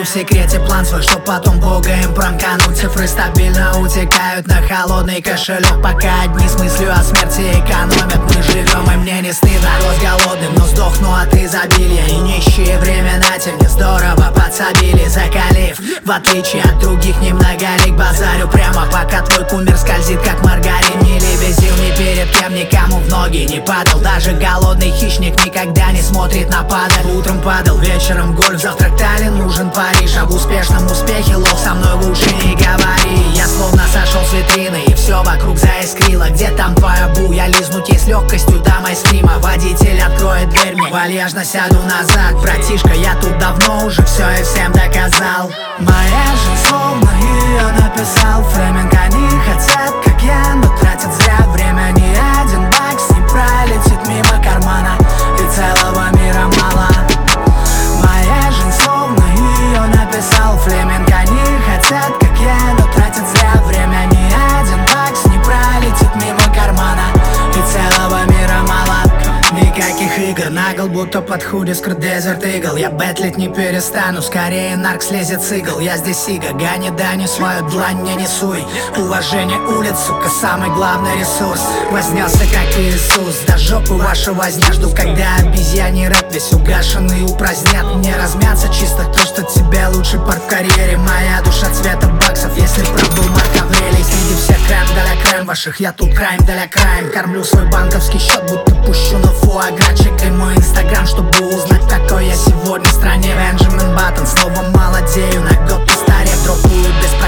держу в секрете план свой, чтоб потом бога им промкануть. Цифры стабильно утекают на холодный кошелек, пока одни с мыслью о смерти экономят. Мы живем, и мне не стыдно. Рос голодным, но сдохну от изобилия. И нищие времена те мне здорово подсобили, закалив. В отличие от других немноголик, базарю прямо, пока твой кумир скользит как маргарин. Не лебезил ни перед кем, никому в ноги не падал. Даже голодный хищник никогда не смотрит на падаль. Утром падал, вечером гольф, завтрак Таллин, ужин Париж. Об успешном успехе лох со мной лучше не говори. Я словно сошел с витрины, и все вокруг заискрило. Где там твоя бу? Я лизнуть ей с легкостью до майстрима. Водитель откроет дверь мне, вальяжно сяду назад. Братишка, я тут давно уже все и всем доказал. Моя жизнь словно ее написал Флеминг. Они хотят, как я, но тратят зря время. Ни один бакс не пролетит мимо кармана, и целого мира мало. Моя жизнь словно ее написал Флеминг. Они хотят, как я, но тратят зря время. Ни один бакс не пролетит мимо кармана, и целого мира мало. Никаких игр, нагл, будто под худи скрыт Desert Eagle. Я бэтлить не перестану, скорее нарк слезет с игл. Я здесь иго, гони дани, свою длань мне не суй. Уважение улиц, сука, самый главный ресурс. Вознялся как Иисус, до жопы ваша возня. Жду, когда обезьяний рэп весь угашенный упразднят. Мне размяться чисто то, что тебе лучший парк в карьере. Моя душа цвета баксов, если прав был Марк Аврелий. Среди всех крем для крем ваших, я тут крайм для крайм. Кормлю свой банковский счет, будто пущу на фуагра. Чекай мой инстаграм, чтобы узнать, какой я сегодня в стране. Бенджамин Баттон, снова молодею, на год постарев. Дропают без